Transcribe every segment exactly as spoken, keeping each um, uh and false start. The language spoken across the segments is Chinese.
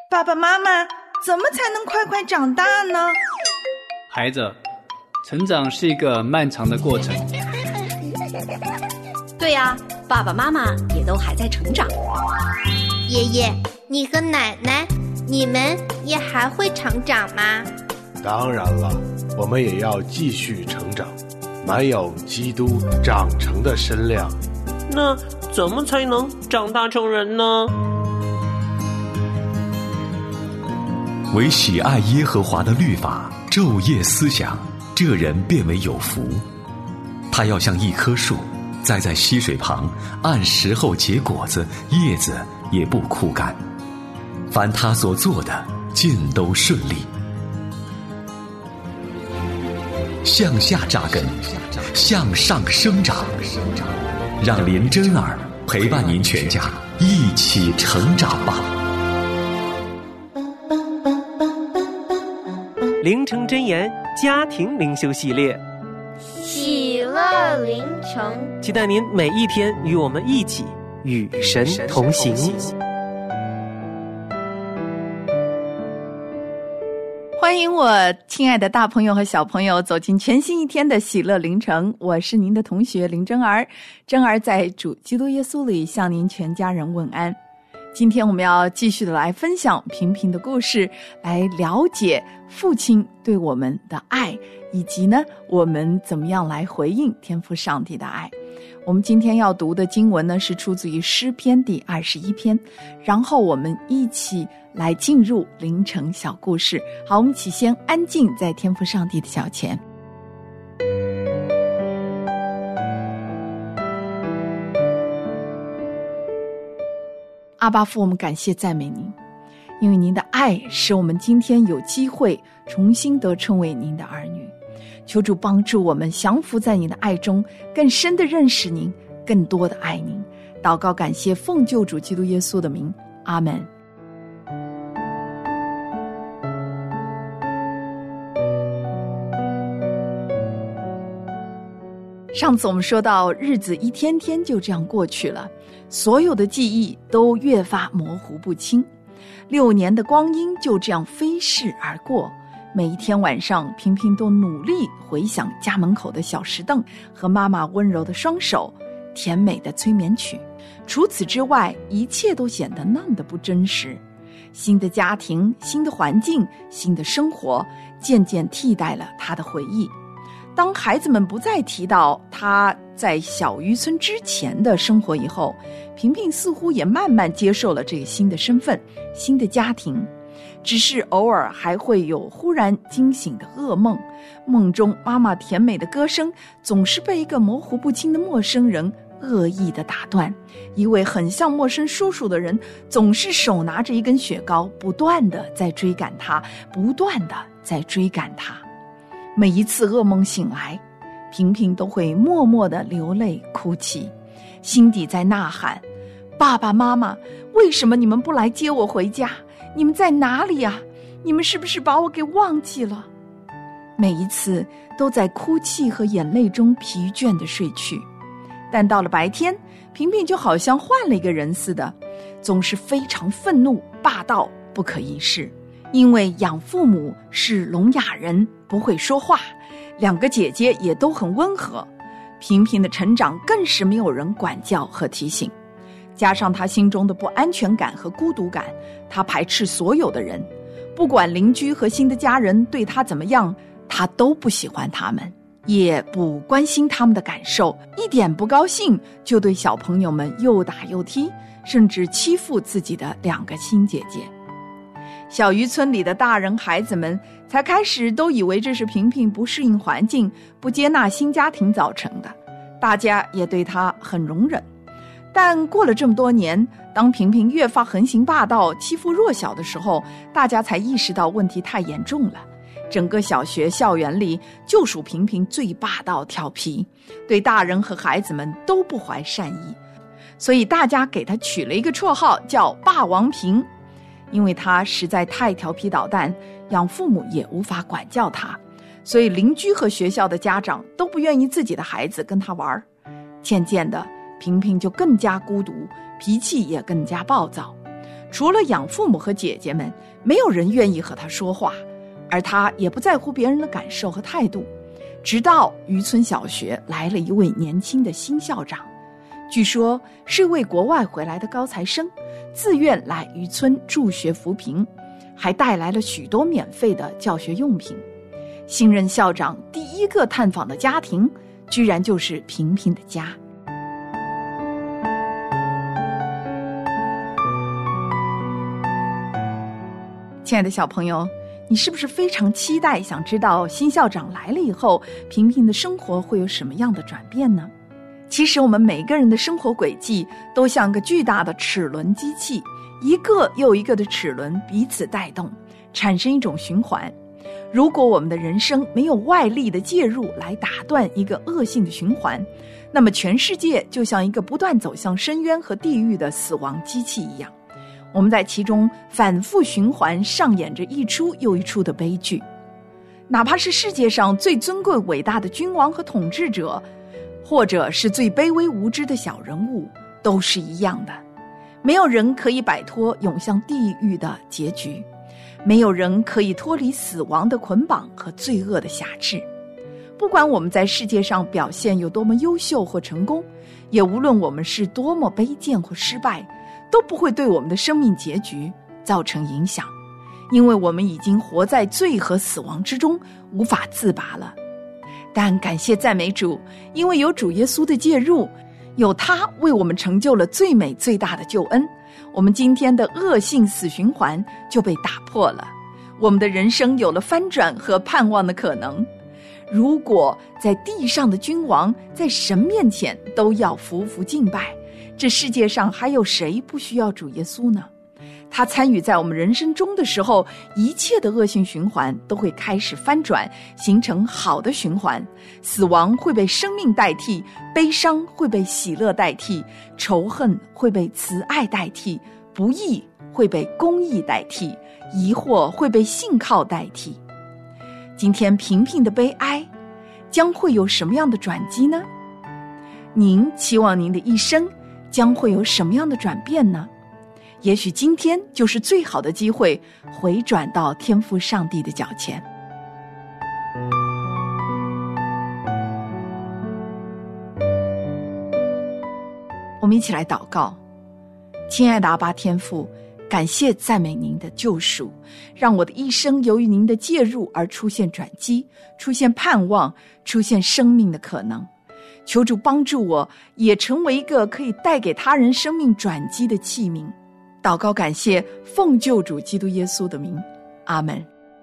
爸爸妈妈，怎么才能快快长大呢？ 孩子，成长是一个漫长的过程。 对呀，爸爸妈妈也都还在成长。 爷爷，你和奶奶，你们也还会成长吗？ 当然了，我们也要继续成长，满有基督长成的身量。 那怎么才能长大成人呢？ 唯喜爱耶和华的律法，昼夜思想，这人便为有福。他要像一棵树，栽在溪水旁，按时候结果子，叶子也不枯干。凡他所做的，尽都顺利。向下扎根，向上生长，让林真儿陪伴您全家一起成长吧。 灵城真言家庭灵修系列， 喜乐灵城， 期待您每一天与我们一起与神同行。 欢迎我亲爱的大朋友和小朋友走进全新一天的喜乐灵城，我是您的同学林真儿。真儿在主基督耶稣里向您全家人问安。今天我们要继续的来分享平平的故事，来了解父亲对我们的爱，以及呢我们怎么样来回应天父上帝的爱。我们今天要读的经文呢是出自于诗篇第二十一篇，然后我们一起来进入灵城小故事。好，我们一起先安静在天父上帝的脚前。阿爸父，我们感谢赞美您，因为您的爱使我们今天有机会重新得称为您的儿女。求主帮助我们降服在您的爱中，更深的认识您，更多的爱您。祷告感谢奉救主基督耶稣的名，阿们。上次我们说到，日子一天天就这样过去了，所有的记忆都越发模糊不清，六年的光阴就这样飞逝而过。每一天晚上，平平都努力回想家门口的小石凳和妈妈温柔的双手，甜美的催眠曲。除此之外，一切都显得那么的不真实。新的家庭、新的环境、新的生活，渐渐替代了他的回忆。当孩子们不再提到他在小渔村之前的生活以后，平平似乎也慢慢接受了这个新的身份、新的家庭。只是偶尔还会有忽然惊醒的噩梦，梦中妈妈甜美的歌声总是被一个模糊不清的陌生人恶意地打断。一位很像陌生叔叔的人总是手拿着一根雪糕，不断地在追赶他，不断地在追赶他。每一次噩梦醒来，平平都会默默地流泪哭泣，心底在呐喊：爸爸妈妈，为什么你们不来接我回家？你们在哪里啊？你们是不是把我给忘记了？每一次都在哭泣和眼泪中疲倦地睡去。但到了白天，平平就好像换了一个人似的，总是非常愤怒、霸道、不可一世。因为养父母是聋哑人，不会说话，两个姐姐也都很温和，平平的成长更是没有人管教和提醒。加上他心中的不安全感和孤独感，他排斥所有的人，不管邻居和新的家人对他怎么样，他都不喜欢他们，也不关心他们的感受，一点不高兴就对小朋友们又打又踢，甚至欺负自己的两个亲姐姐。小渔村里的大人孩子们才开始都以为这是平平不适应环境、不接纳新家庭造成的，大家也对他很容忍。但过了这么多年，当平平越发横行霸道、欺负弱小的时候，大家才意识到问题太严重了。整个小学校园里，就属平平最霸道调皮，对大人和孩子们都不怀善意，所以大家给他取了一个绰号叫霸王平。因为他实在太调皮捣蛋，养父母也无法管教他，所以邻居和学校的家长都不愿意自己的孩子跟他玩。渐渐的，平平就更加孤独，脾气也更加暴躁。 除了养父母和姐姐们，没有人愿意和他说话，而他也不在乎别人的感受和态度。直到渔村小学来了一位年轻的新校长，据说是一位国外回来的高材生，自愿来渔村助学扶贫，还带来了许多免费的教学用品。新任校长第一个探访的家庭，居然就是平平的家。亲爱的小朋友，你是不是非常期待想知道新校长来了以后，平平的生活会有什么样的转变呢？其实我们每个人的生活轨迹都像个巨大的齿轮机器，一个又一个的齿轮彼此带动，产生一种循环。如果我们的人生没有外力的介入来打断一个恶性的循环，那么全世界就像一个不断走向深渊和地狱的死亡机器一样，我们在其中反复循环，上演着一出又一出的悲剧。哪怕是世界上最尊贵伟大的君王和统治者，或者是最卑微无知的小人物，都是一样的。没有人可以摆脱涌向地狱的结局，没有人可以脱离死亡的捆绑和罪恶的辖制。不管我们在世界上表现有多么优秀或成功，也无论我们是多么卑贱或失败，都不会对我们的生命结局造成影响，因为我们已经活在罪和死亡之中，无法自拔了。但感谢赞美主，因为有主耶稣的介入，有他为我们成就了最美最大的救恩，我们今天的恶性死循环就被打破了，我们的人生有了翻转和盼望的可能。如果在地上的君王在神面前都要匍匐敬拜，这世界上还有谁不需要主耶稣呢？他参与在我们人生中的时候，一切的恶性循环都会开始翻转，形成好的循环。死亡会被生命代替，悲伤会被喜乐代替，仇恨会被慈爱代替，不义会被公义代替，疑惑会被信靠代替。今天平平的悲哀将会有什么样的转机呢？您期望您的一生将会有什么样的转变呢？也许今天就是最好的机会，回转到天父上帝的脚前。我们一起来祷告。亲爱的阿爸天父，感谢赞美您的救赎，让我的一生由于您的介入而出现转机，出现盼望，出现生命的可能。求主帮助我，也成为一个可以带给他人生命转机的器皿。祷告感谢，奉救主基督耶稣的名，阿们。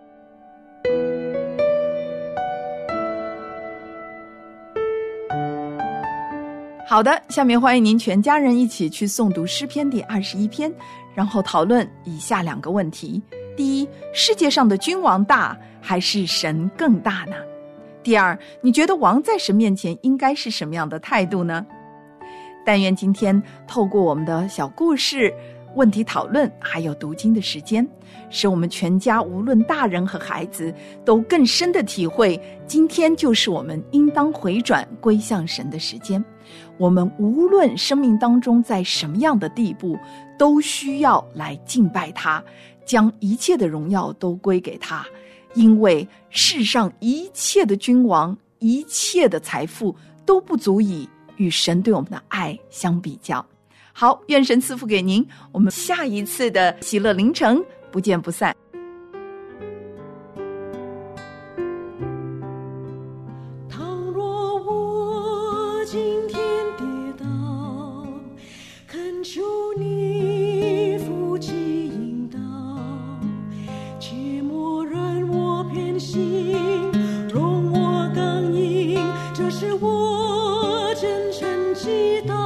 好的，下面欢迎您全家人一起去诵读诗篇第二十一篇，然后讨论以下两个问题：第一，世界上的君王大还是神更大呢？第二，你觉得王在神面前应该是什么样的态度呢？但愿今天透过我们的小故事、问题讨论还有读经的时间，使我们全家无论大人和孩子都更深的体会，今天就是我们应当回转归向神的时间。我们无论生命当中在什么样的地步，都需要来敬拜他，将一切的荣耀都归给他，因为世上一切的君王、一切的财富都不足以与神对我们的爱相比较。好，愿神赐福给您，我们下一次的喜乐凌晨不见不散。 倘若我今天跌倒，恳求你扶起引导，切莫让我偏行，容我刚硬，这是我真诚祈祷。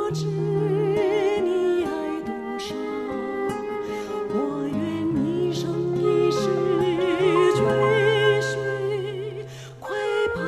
知你爱多少，我愿一生一世追随快跑。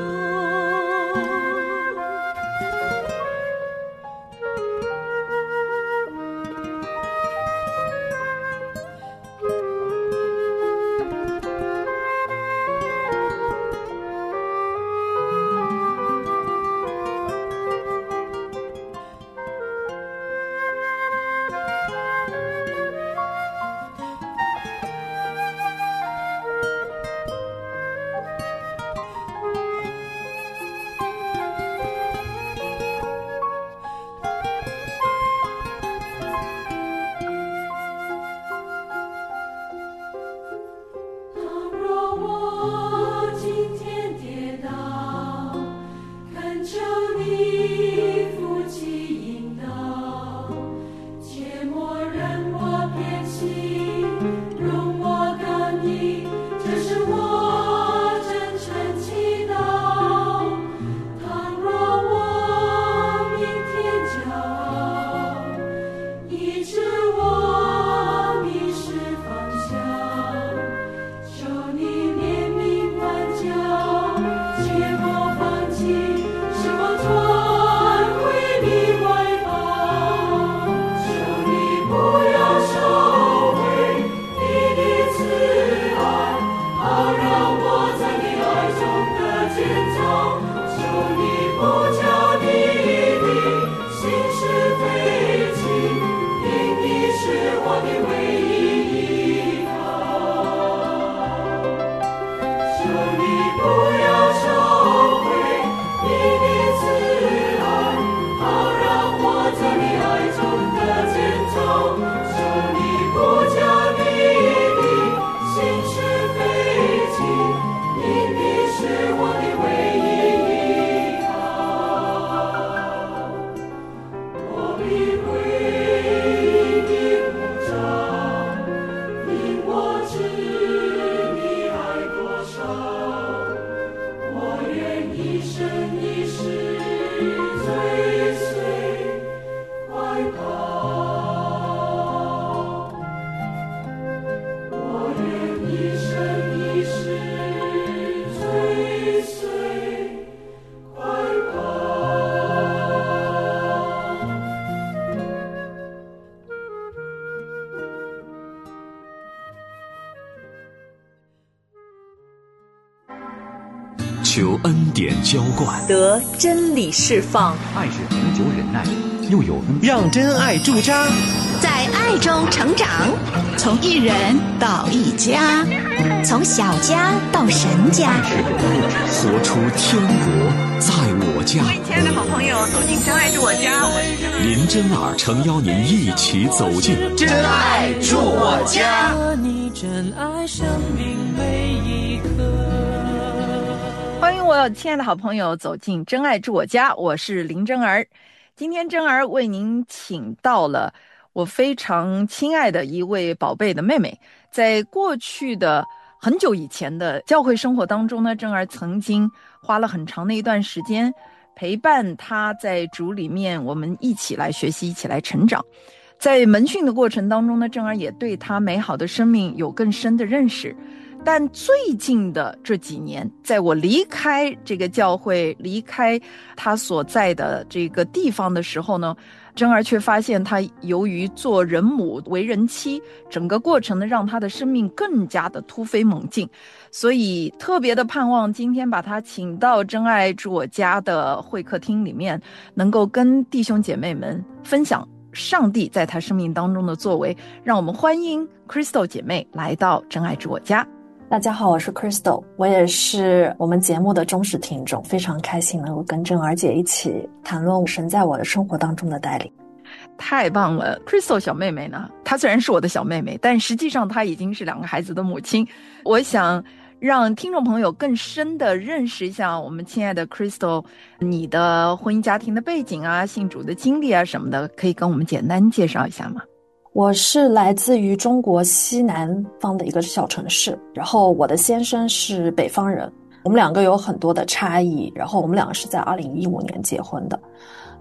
求恩典浇灌， 得真理释放， 爱是恒久忍耐，又有恩， 让真爱驻扎， 在爱中成长，从一人到一家，从小家到神家， 活出天国在我家。 欢迎亲爱的好朋友走进真爱住我家， 林真儿诚邀您一起走进真爱住我家。 和你真爱生命每一刻。 欢迎我亲爱的好朋友走进真爱住我家，我是林真儿。今天真儿为您请到了我非常亲爱的一位宝贝的妹妹。在过去的很久以前的教会生活当中呢，真儿曾经花了很长的一段时间陪伴她在主里面，我们一起来学习，一起来成长。在门训的过程当中呢，真儿也对她美好的生命有更深的认识。但最近的这几年，在我离开这个教会，离开他所在的这个地方的时候呢，真儿却发现他由于做人母为人妻，整个过程呢让他的生命更加的突飞猛进，所以特别的盼望今天把他请到真爱住我家的会客厅里面，能够跟弟兄姐妹们分享上帝在他生命当中的作为。让我们欢迎 Crystal 姐妹来到真爱住我家。 大家好，我是 Crystal， 我也是我们节目的忠实听众，非常开心能够跟真儿姐一起谈论神在我的生活当中的带领。 太棒了。 Crystal 小妹妹呢，她虽然是我的小妹妹，但实际上她已经是两个孩子的母亲。我想让听众朋友更深的认识一下我们亲爱的 Crystal， 你的婚姻家庭的背景啊，信主的经历啊什么的，可以跟我们简单介绍一下吗？ 我是来自于中国西南方的一个小城市，然后我的先生是北方人，我们两个有很多的差异，然后我们两个是在二零一五年结婚的。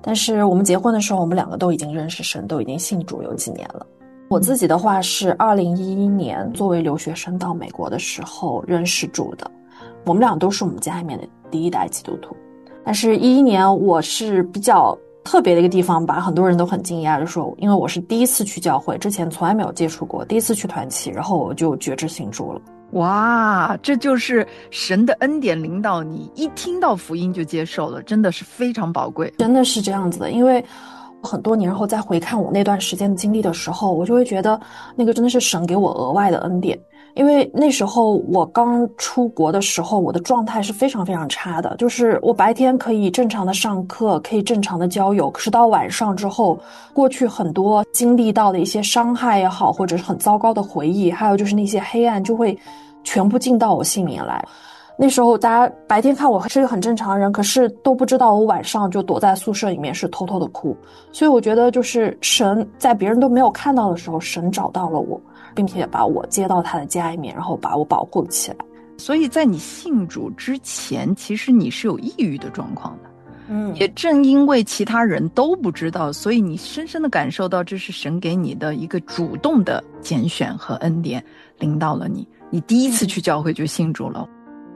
但是我们结婚的时候，我们两个都已经认识神，都已经信主有几年了。我自己的话是二零一一年作为留学生到美国的时候认识主的，我们俩都是我们家里面的第一代基督徒。但是一一年我是比较特别的一个地方吧，很多人都很惊讶的说，因为我是第一次去教会，之前从来没有接触过，第一次去团契，然后我就决志信主了。 哇，这就是神的恩典领导你，一听到福音就接受了，真的是非常宝贵。 真的是这样子的，因为很多年后再回看我那段时间的经历的时候，我就会觉得那个真的是神给我额外的恩典。因为那时候我刚出国的时候，我的状态是非常非常差的，就是我白天可以正常的上课，可以正常的交友，可是到晚上之后，过去很多经历到的一些伤害也好，或者是很糟糕的回忆，还有就是那些黑暗就会全部进到我心里来。那时候大家白天看我是一个很正常的人，可是都不知道我晚上就躲在宿舍里面是偷偷的哭。所以我觉得就是神在别人都没有看到的时候，神找到了我，并且把我接到他的家里面，然后把我保护起来。 所以在你信主之前，其实你是有抑郁的状况的。嗯，也正因为其他人都不知道，所以你深深的感受到这是神给你的一个主动的拣选和恩典，领导了你。你第一次去教会就信主了。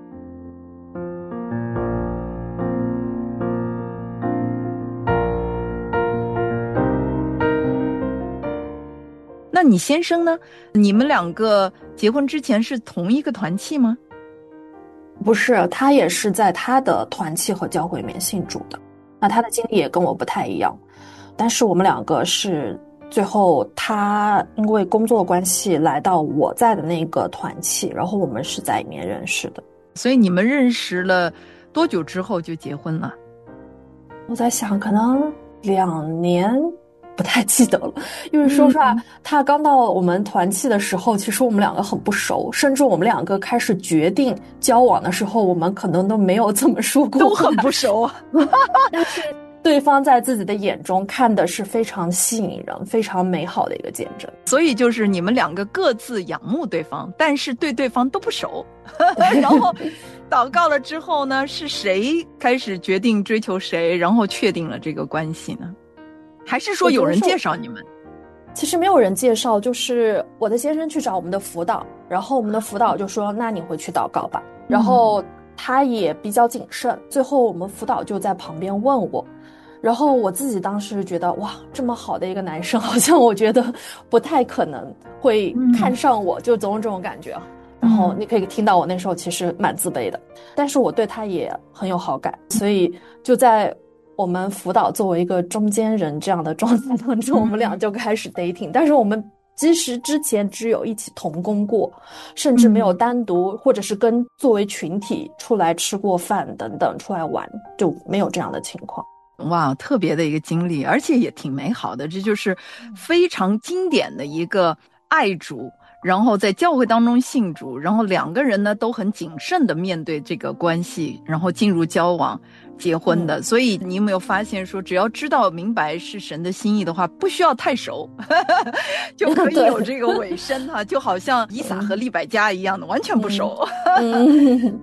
那你先生呢？你们两个结婚之前是同一个团契吗？ 不是，他也是在他的团契和教会里面信主的。那他的经历也跟我不太一样，但是我们两个是最后他因为工作关系来到我在的那个团契，然后我们是在里面认识的。 所以你们认识了多久之后就结婚了？ 我在想可能两年，不太记得了，因为说实话、嗯、他刚到我们团契的时候，其实我们两个很不熟，甚至我们两个开始决定交往的时候，我们可能都没有这么说过， 都很不熟啊。 但是对方在自己的眼中看的是非常吸引人、非常美好的一个见证。 所以就是你们两个各自仰慕对方，但是对对方都不熟。然后祷告了之后呢，是谁开始决定追求谁，然后确定了这个关系呢？还是说有人介绍你们？ 其实没有人介绍，就是我的先生去找我们的辅导，然后我们的辅导就说那你回去祷告吧，然后他也比较谨慎，最后我们辅导就在旁边问我，然后我自己当时觉得哇，这么好的一个男生，好像我觉得不太可能会看上我、嗯、就总有这种感觉。然后你可以听到我那时候其实蛮自卑的，但是我对他也很有好感，所以就在我们辅导作为一个中间人这样的状态当中，我们俩就开始 dating， 但是我们其实之前只有一起同工过，甚至没有单独或者是跟作为群体出来吃过饭等等，出来玩就没有这样的情况。 哇，特别的一个经历，而且也挺美好的，这就是非常经典的一个爱主，然后在教会当中信主，然后两个人呢都很谨慎的面对这个关系，然后进入交往结婚的、嗯、所以你有没有发现说只要知道明白是神的心意的话，不需要太熟就可以有这个尾声哈，就好像以撒和利百加一样的、嗯、完全不熟。嗯嗯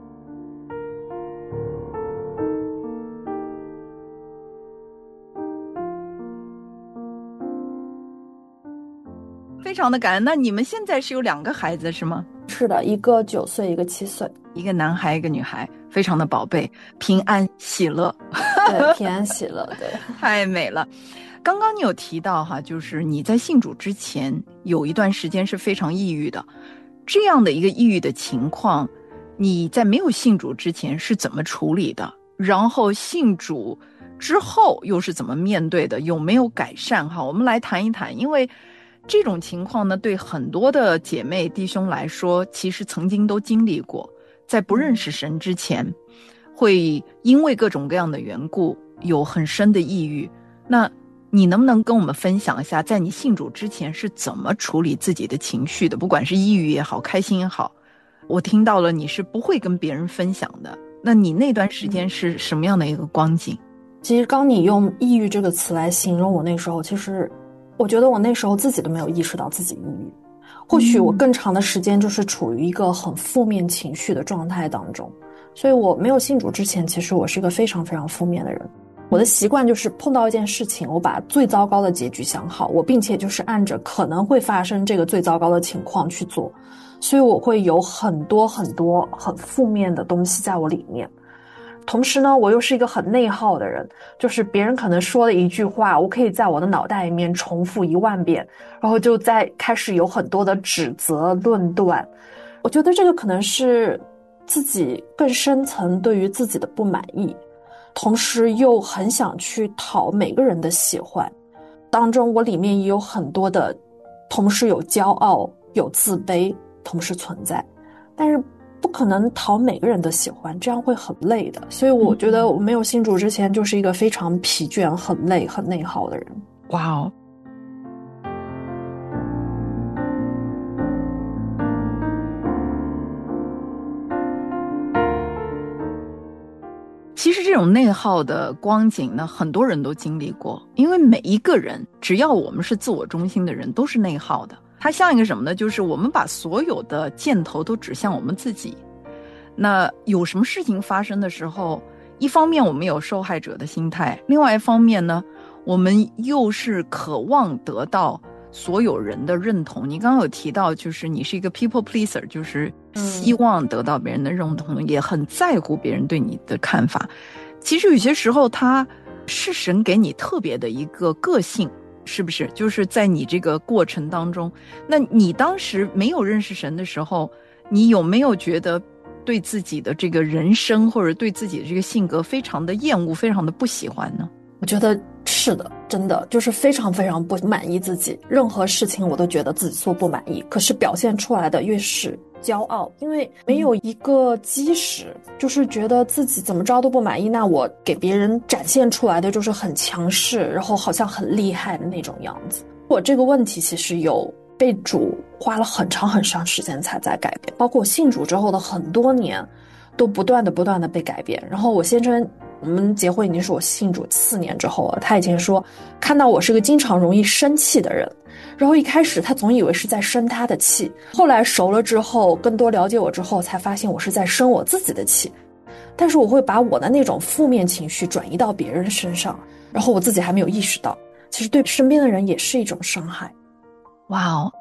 非常的感恩。那你们现在是有两个孩子是吗？ 是的，一个九岁，一个七岁， 一个男孩，一个女孩，非常的宝贝，平安喜乐。 对，平安喜乐，对， 太美了。刚刚你有提到哈，就是你在信主之前有一段时间是非常抑郁的，这样的一个抑郁的情况，你在没有信主之前是怎么处理的？然后信主之后又是怎么面对的？有没有改善？哈，我们来谈一谈，因为这种情况呢，对很多的姐妹弟兄来说，其实曾经都经历过，在不认识神之前，会因为各种各样的缘故有很深的抑郁。那你能不能跟我们分享一下，在你信主之前是怎么处理自己的情绪的？不管是抑郁也好，开心也好，我听到了你是不会跟别人分享的。那你那段时间是什么样的一个光景？ 其实刚你用抑郁这个词来形容我那时候，其实我觉得我那时候自己都没有意识到自己抑郁，或许我更长的时间就是处于一个很负面情绪的状态当中，所以我没有信主之前，其实我是一个非常非常负面的人。 我的习惯就是碰到一件事情，我把最糟糕的结局想好，我并且就是按着可能会发生这个最糟糕的情况去做，所以我会有很多很多很负面的东西在我里面。同时呢，我又是一个很内耗的人，就是别人可能说的一句话，我可以在我的脑袋里面重复一万遍，然后就在开始有很多的指责论断。我觉得这个可能是自己更深层对于自己的不满意，同时又很想去讨每个人的喜欢，当中我里面也有很多的同时有骄傲有自卑同时存在，但是不可能讨每个人的喜欢，这样会很累的。所以我觉得我没有信主之前就是一个非常疲倦很累很内耗的人。 哇哦，其实这种内耗的光景呢，很多人都经历过，因为每一个人只要我们是自我中心的人都是内耗的。它像一个什么呢，就是我们把所有的箭头都指向我们自己。那有什么事情发生的时候，一方面我们有受害者的心态，另外一方面呢，我们又是渴望得到所有人的认同。你刚刚有提到就是你是一个 people pleaser， 就是希望得到别人的认同，嗯，也很在乎别人对你的看法。其实有些时候它是神给你特别的一个个性，是不是？就是在你这个过程当中，那你当时没有认识神的时候，你有没有觉得对自己的这个人生或者对自己的这个性格非常的厌恶，非常的不喜欢呢？ 我觉得是的，真的就是非常非常不满意自己，任何事情我都觉得自己做不满意，可是表现出来的越是骄傲，因为没有一个基石，就是觉得自己怎么着都不满意，那我给别人展现出来的就是很强势，然后好像很厉害的那种样子。我这个问题其实有被主花了很长很长时间才在改变，包括我信主之后的很多年都不断的不断的被改变。然后我先生，我们结婚已经是我信主四年之后了，他以前说看到我是个经常容易生气的人，然后一开始他总以为是在生他的气，后来熟了之后，更多了解我之后才发现我是在生我自己的气。但是我会把我的那种负面情绪转移到别人身上，然后我自己还没有意识到，其实对身边的人也是一种伤害。 哇哦，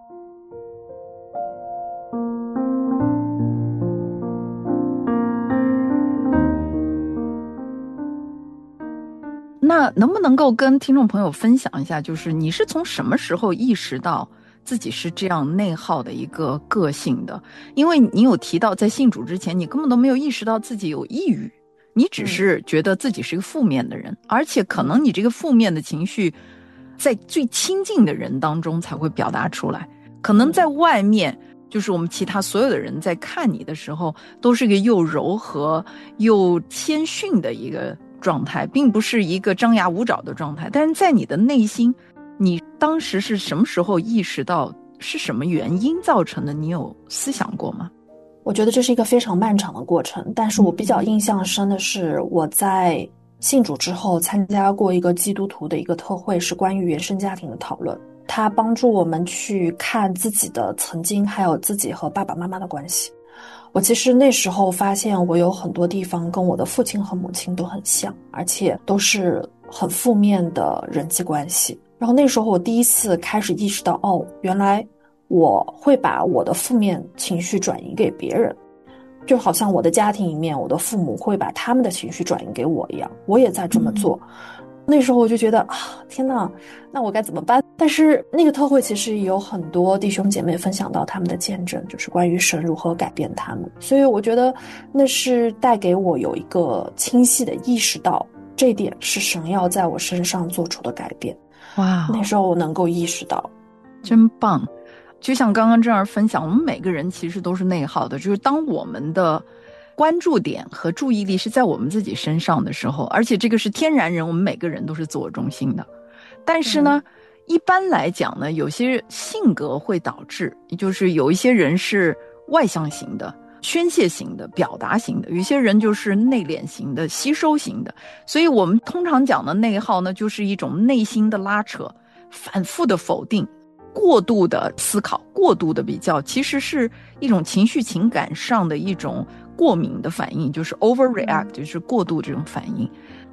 那能不能够跟听众朋友分享一下，就是你是从什么时候意识到自己是这样内耗的一个个性的？因为你有提到在信主之前你根本都没有意识到自己有抑郁，你只是觉得自己是一个负面的人，嗯，而且可能你这个负面的情绪在最亲近的人当中才会表达出来，可能在外面就是我们其他所有的人在看你的时候都是一个又柔和又谦逊的一个状态，并不是一个张牙舞爪的状态。但是在你的内心，你当时是什么时候意识到是什么原因造成的？你有思想过吗？ 我觉得这是一个非常漫长的过程，但是我比较印象深的是我在信主之后参加过一个基督徒的一个特会，是关于原生家庭的讨论，它帮助我们去看自己的曾经还有自己和爸爸妈妈的关系。我其实那时候发现我有很多地方跟我的父亲和母亲都很像，而且都是很负面的人际关系。然后那时候我第一次开始意识到，哦，原来我会把我的负面情绪转移给别人，就好像我的家庭里面我的父母会把他们的情绪转移给我一样，我也在这么做。嗯，那时候我就觉得啊，天哪，那我该怎么办？但是那个特会其实也有很多弟兄姐妹分享到他们的见证，就是关于神如何改变他们，所以我觉得那是带给我有一个清晰的意识到，这一点是神要在我身上做出的改变。 哇， 那时候我能够意识到， 真棒。就像刚刚这样分享，我们每个人其实都是内耗的，就是当我们的关注点和注意力是在我们自己身上的时候，而且这个是天然人，我们每个人都是自我中心的。但是呢，嗯，一般来讲呢，有些性格会导致，就是有一些人是外向型的，宣泄型的，表达型的，有些人就是内敛型的，吸收型的。所以我们通常讲的内耗呢，就是一种内心的拉扯，反复的否定，过度的思考，过度的比较，其实是一种情绪情感上的一种过敏的反应，就是 overreact， 就是过度这种反应。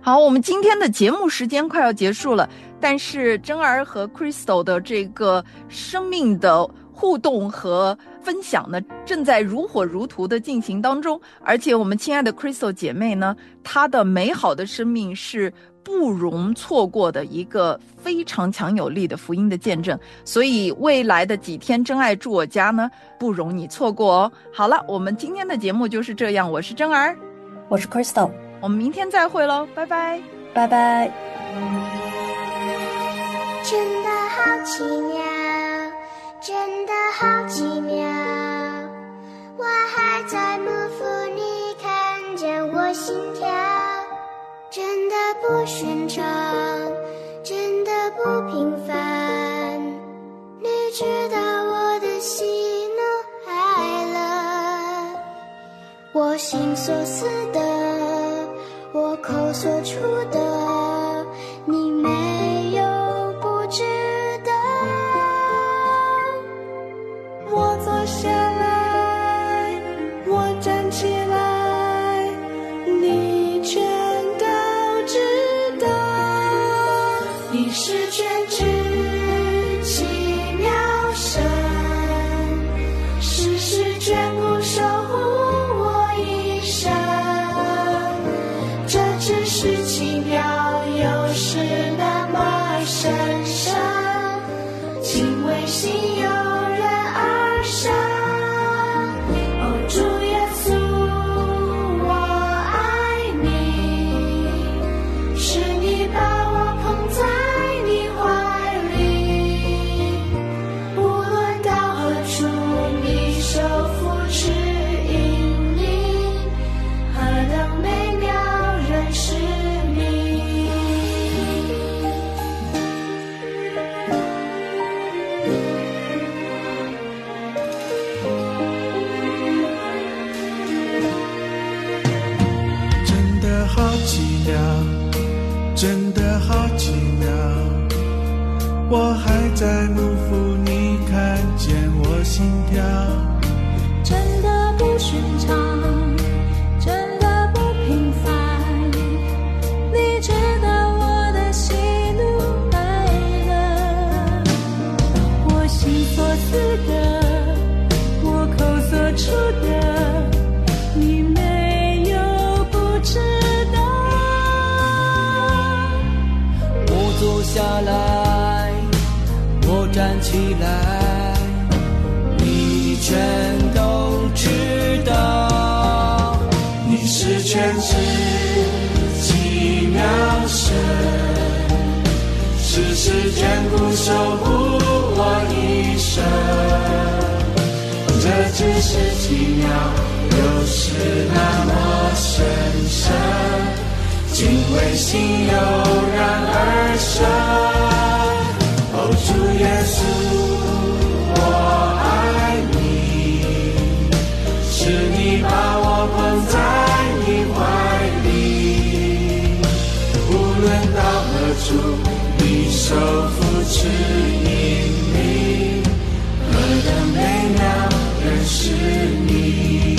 好，我们今天的节目时间快要结束了，但是珍儿和 Crystal 的这个生命的互动和分享呢，正在如火如荼的进行当中。而且我们亲爱的 Crystal 姐妹呢，她的美好的生命是不容错过的一个非常强有力的福音的见证，所以未来的几天真爱住我家呢，不容你错过哦。好了，我们今天的节目就是这样，我是珍儿， 我是 Crystal， 我们明天再会咯，拜拜拜拜。 真的好奇妙，真的好奇妙，我还在幕府里看见我心跳，真的不寻常，真的不平凡，你知道我的喜怒哀乐，我心所思的，我口所出的，你没有不知道。 我坐下来，我站起来，你全都知道。你是全知奇妙神，时时眷顾守护我一生。这只是奇妙，又是那么神圣，敬畏心由人而生。哦，主耶稣，我爱你，是你把我捧在你怀里，无论到何处，你手扶持引领，何等美妙认识你。 真的好奇妙，真的好奇妙，我还在幕府，你看见我心跳。 真的不寻常，真的不平凡，你知道我的喜怒哀乐，我心所思的，我口所出的，你没有不知道。 我坐下来，我站起来，你全都知道。 你是全知奇妙神，时时眷顾守护我一生。这只是奇妙，又是那么神圣，敬畏心油然而生。哦，主耶稣，我爱你，是你把我捧在你怀里，无论到何处，你手扶持引领，何等美妙认识你。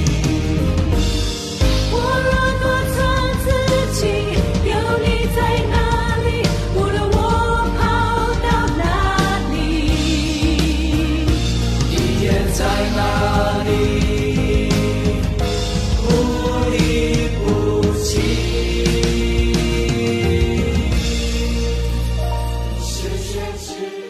我若多测自己，有你在哪里，无论我跑到哪里， 你也在哪里，不离不弃。 是全知